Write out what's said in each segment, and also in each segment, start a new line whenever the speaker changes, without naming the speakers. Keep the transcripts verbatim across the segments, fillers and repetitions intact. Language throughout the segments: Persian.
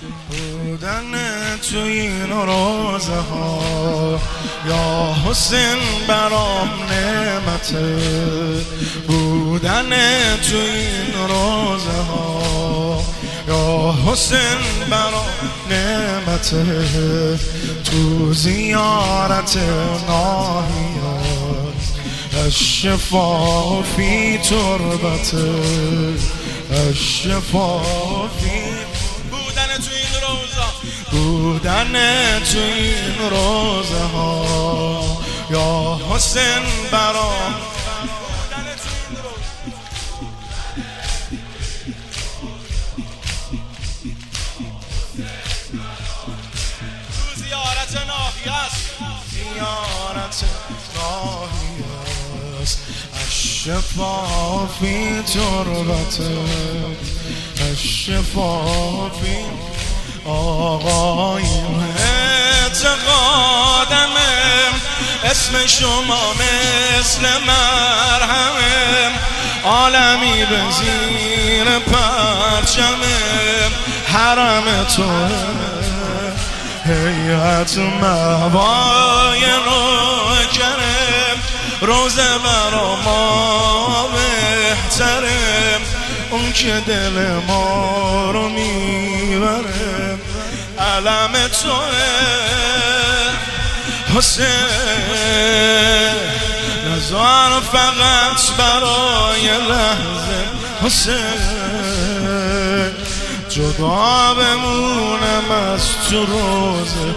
بودن تو این روزه ها یا حسین برام نعمته، بودن تو این روزه ها یا حسین برام نعمته، تو زیارت ناهیات الشفا فی تربته، الشفا فی بودن تو این روزه، بودن تو این روزه ها یا حسین برام زیارت ناحیه است، زیارت ناحیه است الشفا فی تربته، الشفا فی آقاییم اعتقادمه اسم شما مثل مرهمه، عالمی به زیر پرچمه حرم توه، هیئت مهوای نوکره، روزه برا ما بهتره، اون که دل ما رو میبره، علم توه حسین، نزار فقط برای لحظه حسین، جدا بمونم از تو روزه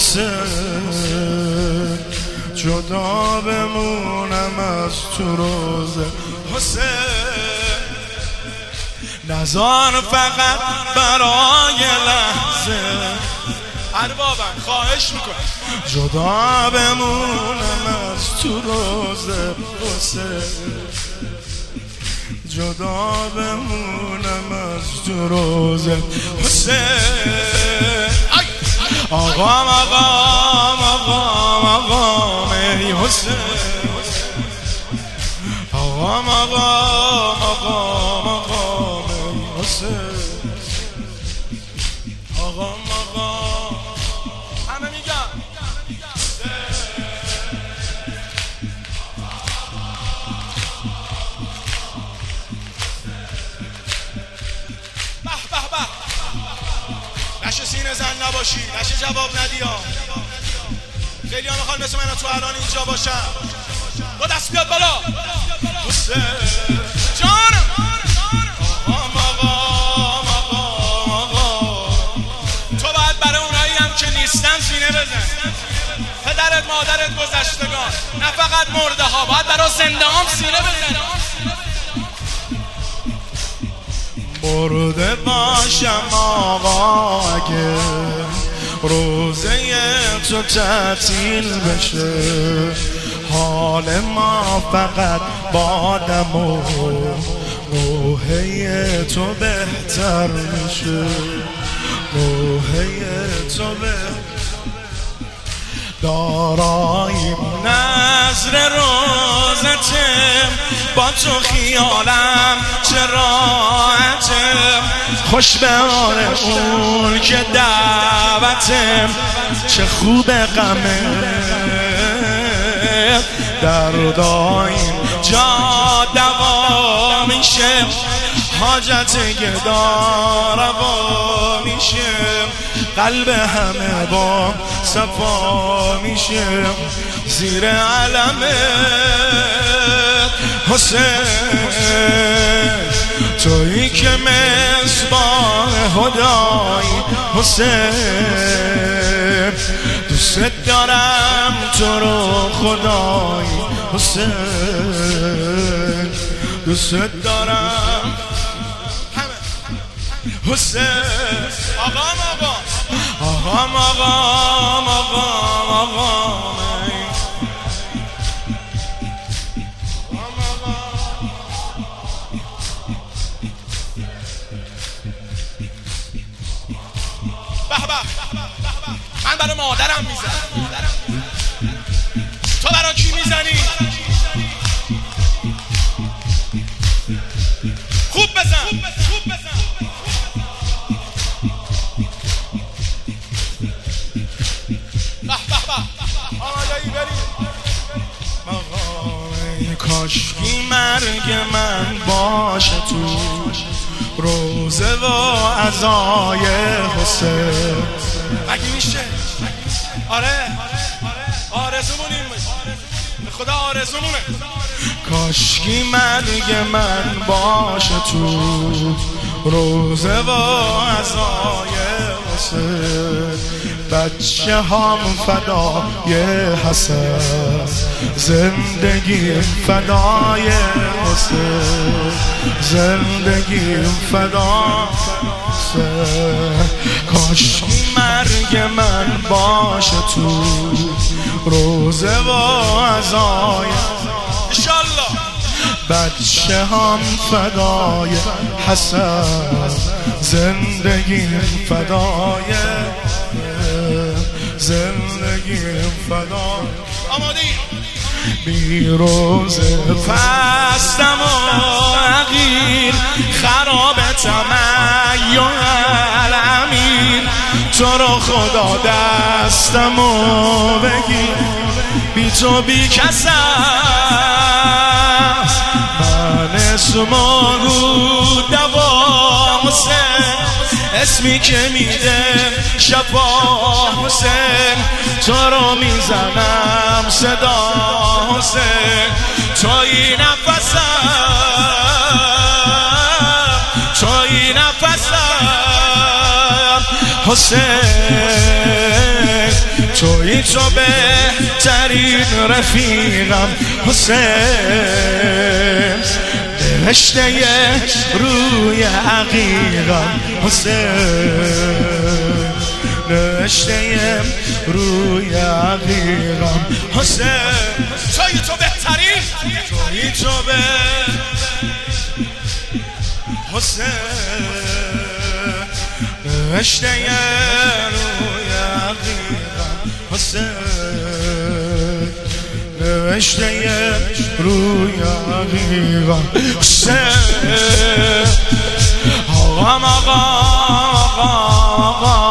حسین، جدا بمونم از تو روزه حسین، نزار فقط برای لحظه اربابم خواهش میکنم، جدا بمونم از تو روزه حسین، جدا بمونم از تو روزه حسین، آقام آقام آقام آقام ای حسین، آقام آقام آقام آقام ای حسین، آقام آقام همه میگم به به به نشه سینه زن نباشی، نشه جواب ندی ها، خیلی ها میخوان مثل من تو الان اینجا باشم، با دست بیاد بالا حسین جانم، آقام آقام آقام آقام، تو باید برای اونایی هم که نیستن سینه بزن، پدرت مادرت گذشتگان نه فقط مرده ها، باید برای زنده هم سینه بزن، مرده باشم آقا اگه روزه تو تعطیل بشه، حال ما فقط بادم و روحه تو بهتر میشه، روحه تو بهتر داراییم نظر روزتم، با تو خیالم چه راحتم، خوش به حال اون که دعوتم، چه خوب غمه دردایم جا دوا میشه، حاجت گدا روا میشه، قلب همه با صفا میشه، زیر علمت حسین، تویی که مصباح هدایی حسین، دوست دارم تو رو خدایی حسین، دوست دارم حسین، آقام آقام آقام آقام آقام آقام به به من برای مادرم میزنم، تو برای کی میزنی؟ خوب بزن خوب بزن کاشکی مرگ من باشه تو روزه و عزای حسین. مگه میشه؟ آره آرزومونیم، خدا آرزومونه. کاشکی مرگ من باشه تو روزه و عزای حسین. بچه هم فدای حسن، زندگی فدای حسین، زندگی فدای حسین. کاشکی مرگ من باشه تو روزه و عزای انشالله. بچه هم فدای حسن، زندگی فدای، زندگی فدای. آماده بی روزه پستم و عقیل، خراب تمیل امیر. تو رو خدا دستم و بگیر، بی تو بی کس است. من اسمو دوا حسین، اسمی که میده شفا حسین. تو رو میزنم صدا حسین، توی نفسم، توی نفسم حسین. توی تو بهترین رفیقم حسین. نوشته روی عقیقم حسین، نوشته روی عقیقم حسین. توی تو بهترین، توی تو به حسین. نوشته روی عقیقم حسین، نوشته روی عقیقم حسین. آقام آقا آقا آقا